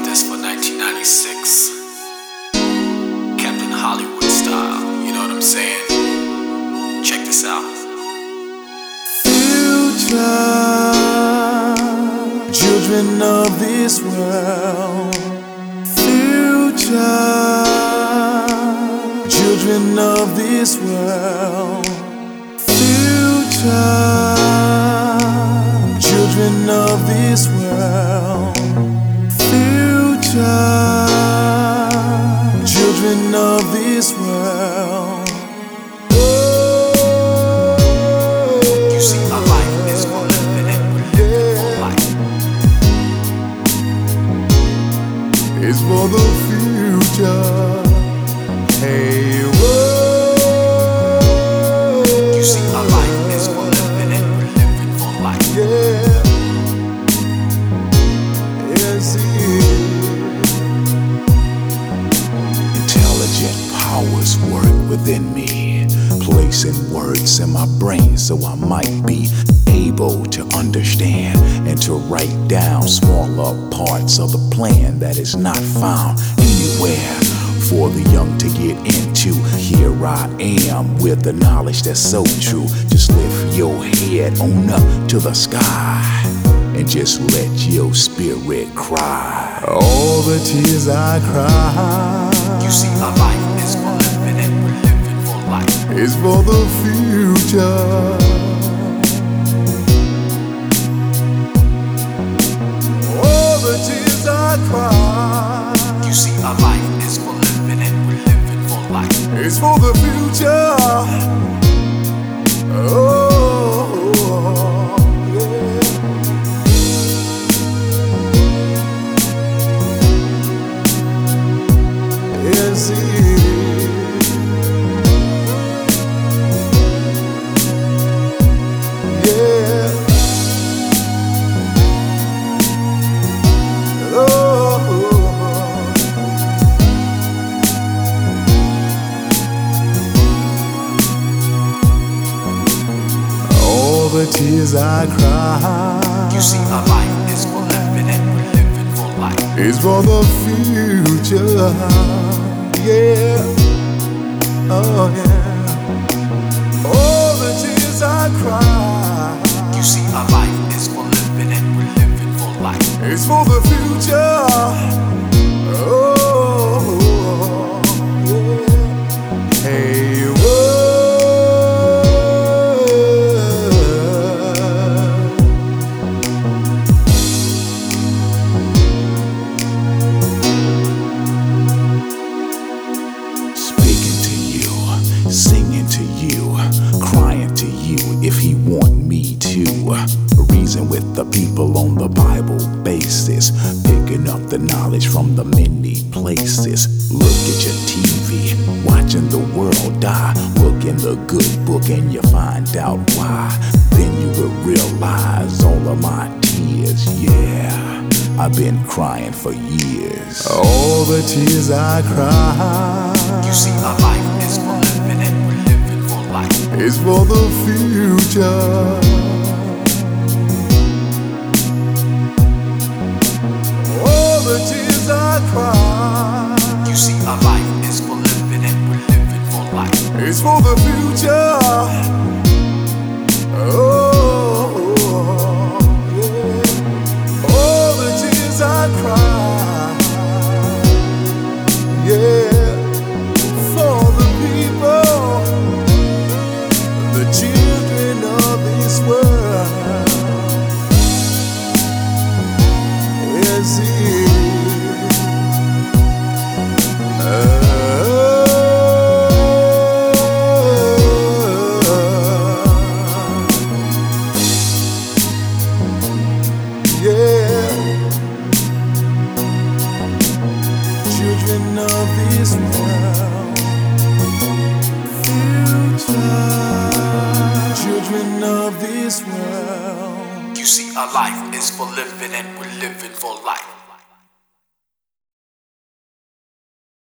this for 1996. Captain Hollywood style, you know what I'm saying? Check this out. Future children of this world. Future children of this world. Future children of this world. Future children of this world. You see, our life is for living and we're living for life. It's for the future. Hey, whoa. You see, our life is for living and we're living for life. Yeah. Yes, Intelligent powers work within me, placing words in my brain so I might be able to understand and to write down smaller parts of the plan that is not found anywhere for the young to get into. Here I am with the knowledge that's so true. Just lift your head on up to the sky and just let your spirit cry. all the tears I cry. You see, our life is for living and we're living for life. It's for the future. All the tears I cry. You see, our life is for living and we're living for life. It's for the future. Oh, yeah. Yes, it is. Yeah. Oh. All the tears I cry. You see, our life is for living and we're living for life. It's for the future. Yeah. Oh yeah. All the tears I cry. You see, our life is for living and we're living for life. It's for the future. Oh yeah. Hey, whoa. Speaking to you, singing to you, crying to you if he want me to. Reason with the people on the Bible basis, picking up the knowledge from the many places. Look at your TV, watching the world die. Look in the good book and you find out why. Then you will realize all of my tears, yeah, I've been crying for years. All the tears I cry. You see, our life is for living and we're living for life. It's for the future. All the tears I cry. You see, our life is for living and we're living for life. It's for the future. Oh, yeah. All the tears I cry. Yeah. For the people, the children of this world. Yes, it is. Yeah. Children of this world. Future. Children of this world. You see, our life is for living and we're living for life.